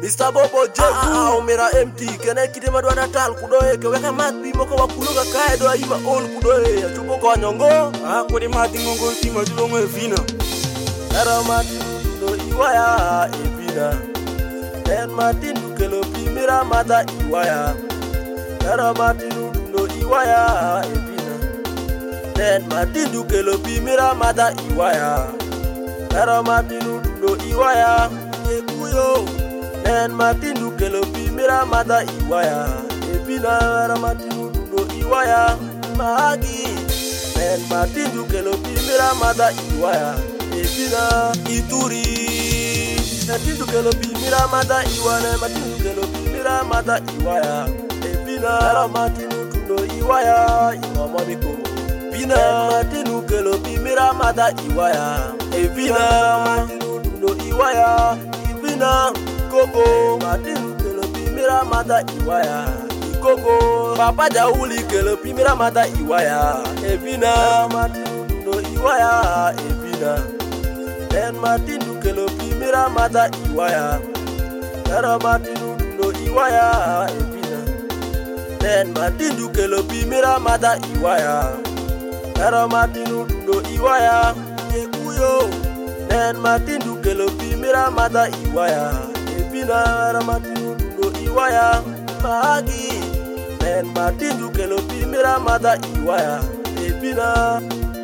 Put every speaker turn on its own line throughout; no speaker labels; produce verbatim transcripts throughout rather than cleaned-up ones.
Mister Bobo Jeku ah, umira M T kene kite madwa natal kudoe ke weka mat bi moko wakuluga kae do ima ol kudoe ya chupo ko nyongo
ah kodi mati ngongo ti madulo mwe vina
era mati do iwaya evina en mati ndukelo pi mira mata iwaya era mati do iwaya evina en mati ndukelo pi mira mata iwaya era mati do iwaya yekuyo en matindu kelopi mira mata iwaya ebina ra matindu do iwaya magi en matindu kelopi mira mata iwaya ebina ituri matindu kelopi mira mata iwaya matindu kelopi mira mata iwaya ebina ra matindu do iwaya iwama biko bina matindu kelopi mira mata iwaya ebina matindu do iwaya ibina Kongo Martin kelopi mira mata iwaya Kongo Papa Jauli kelopi mira mata iwaya Evina Martin do iwaya Evina Den Martin kelopi mira mata iwaya Dara Martin do iwaya Evina Den Martin kelopi mira mata iwaya Dara Martin do iwaya Yekuyo Den Martin kelopi mira mata iwaya Ebina ramatinu do iwaya magi en matindu kelopi mira mata iwaya ebina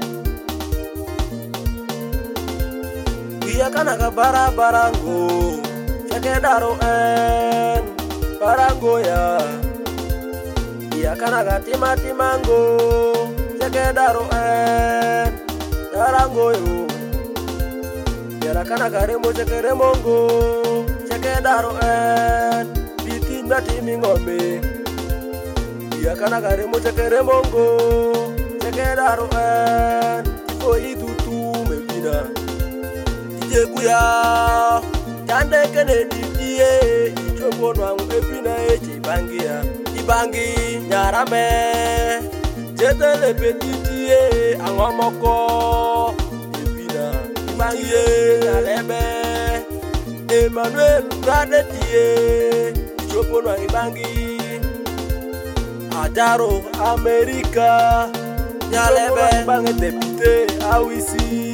Iya kana ka bara barango cheke daro en barango ya Iya kana ka tima timango cheke daro en barango yo Iya kana ka remo cheke remongo Cheke daro en biti nati mingombe Iya kana gare mo cheke remongo Cheke daro en Tifo idutu mebina Ije kuya Chande kene ditie Ichobo nwangu ebina eche ibangia Ibangi nyarame Chetele petitie Angomoko Ebina Ibangi nyareme Emmanuel Bradetie Chopo no ibangi Ajaro America Nyalebe bange depite awisi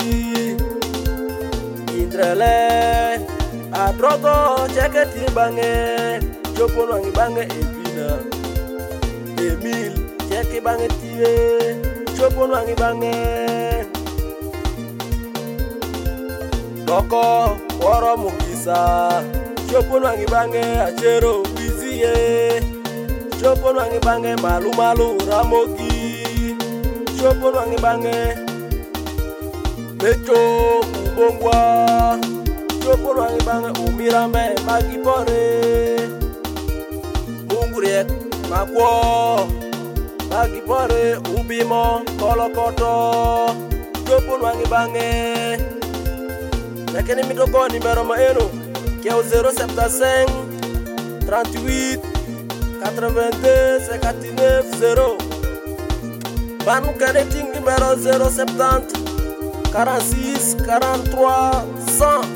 Indrele Adrogo cheketi bange Chopo no ibange Evina Emil cheki bange tie Chopo no ibange Doko Woro Mugisa Chopo nwangi bange achero wiziye Chopo nwangi bange malu malu ramogi Chopo nwangi bange Mecho Mbongwa Chopo nwangi bange umirambe magipore Munguriek makwo Magipore ubimo kolokoto Chopo nwangi bange Lakini mitoko numero maeno qui est au zéro sept-cinq trente-huit quatre-vingt-deux cinquante-neuf zéro Banu Kaneting numéro zéro sept zéro quarante-six quarante-trois cent